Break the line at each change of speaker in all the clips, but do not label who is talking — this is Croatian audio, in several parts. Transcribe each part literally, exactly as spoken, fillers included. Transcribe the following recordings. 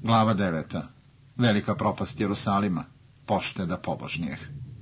Glava deveta. Velika propast Jerusalima, pošteda pobožnijeh.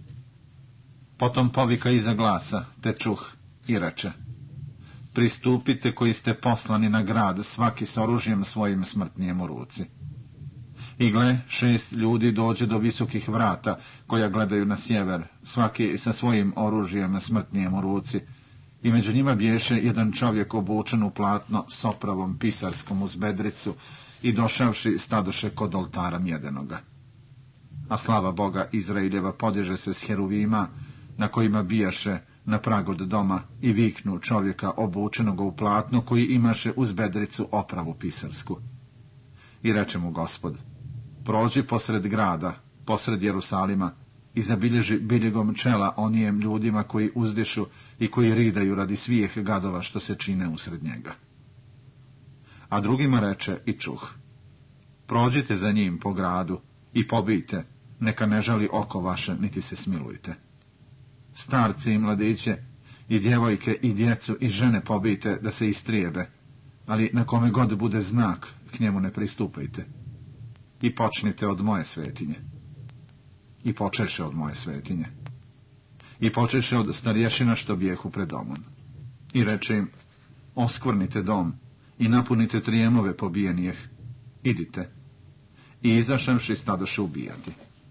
Potom povika iza glasa, te čuh, i reče: pristupite koji ste poslani na grad, svaki s oružjem svojim smrtnijem u ruci. I gle, šest ljudi dođe do visokih vrata, koja gledaju na sjever, svaki sa svojim oružjem smrtnijem u ruci, i među njima biješe jedan čovjek obučen u platno s opravom pisarskom uz bedricu, i došavši stadoše kod oltara mjedenoga. A slava Boga Izraeljeva podiže se s heruvima, na kojima bijaše na prag od doma, i viknu čovjeka obučenog u platno, koji imaše uz bedricu opravu pisarsku. I reče mu Gospod: prođi posred grada, posred Jerusalima, i zabilježi biljegom čela onijem ljudima koji uzdišu i koji ridaju radi svih gadova što se čine usred njega. A drugima reče i čuh: prođite za njim po gradu i pobijte, neka ne žali oko vaše, niti se smilujte. Starci i mladiće, i djevojke, i djecu, i žene pobijte, da se istrijebe, ali na kome god bude znak, k njemu ne pristupajte. I počnite od moje svetinje. I počeše od moje svetinje. I počeše od starješina što bijehu pred domom. I reče im: oskvrnite dom, i napunite trijemove pobijenijeh, idite. I izašavši stadoše ubijati.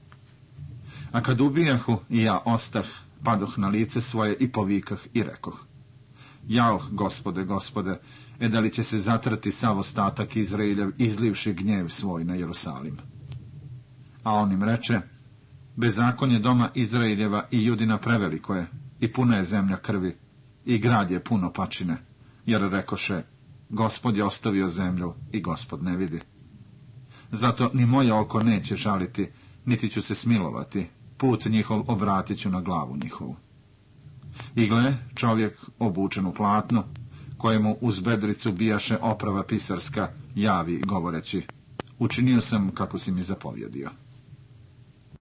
A kad ubijahu, i ja ostah, padoh na lice svoje i povikah i rekoh: jao, Gospode, Gospode, e da li će se zatrati sav ostatak Izraeljev, izlivši gnjev svoj na Jerusalim? A on im reče: bezakonje doma Izraeljeva i Judina preveliko je, i puna je zemlja krvi, i grad je puno pačine, jer rekoše: Gospod je ostavio zemlju i Gospod ne vidi. Zato ni moje oko neće žaliti, niti ću se smilovati, put njihov obratit ću na glavu njihovu. I gle, čovjek obučen u platno, kojemu uz bedricu bijaše oprava pisarska, javi govoreći: učinio sam kako si mi zapovjedio.